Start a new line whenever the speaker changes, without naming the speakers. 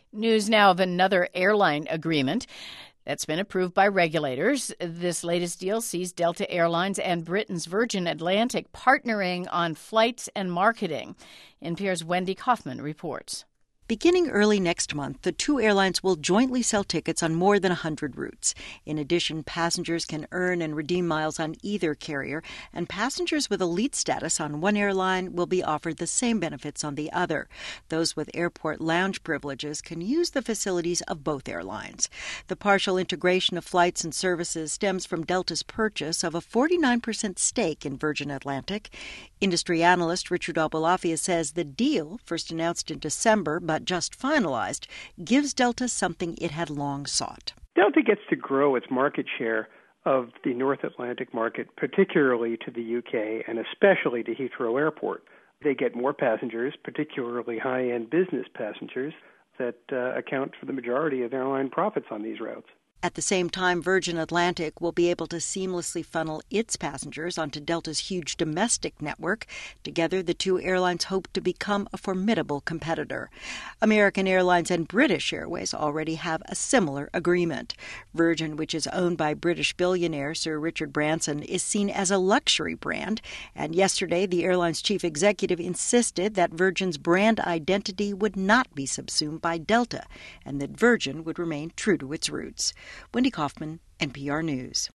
News now of another airline agreement that's been approved by regulators. This latest deal sees Delta Air Lines and Britain's Virgin Atlantic partnering on flights and marketing. NPR's Wendy Kaufman reports.
Beginning early next month, the two airlines will jointly sell tickets on more than 100 routes. In addition, passengers can earn and redeem miles on either carrier, and passengers with elite status on one airline will be offered the same benefits on the other. Those with airport lounge privileges can use the facilities of both airlines. The partial integration of flights and services stems from Delta's purchase of a 49% stake in Virgin Atlantic. Industry analyst Richard Abulafia says the deal, first announced in December but just finalized, gives Delta something it had long sought.
Delta gets to grow its market share of the North Atlantic market, particularly to the UK and especially to Heathrow Airport. They get more passengers, particularly high-end business passengers, that account for the majority of airline profits on these routes.
At the same time, Virgin Atlantic will be able to seamlessly funnel its passengers onto Delta's huge domestic network. Together, the two airlines hope to become a formidable competitor. American Airlines and British Airways already have a similar agreement. Virgin, which is owned by British billionaire Sir Richard Branson, is seen as a luxury brand. And yesterday, the airline's chief executive insisted that Virgin's brand identity would not be subsumed by Delta and that Virgin would remain true to its roots. Wendy Kaufman, NPR News.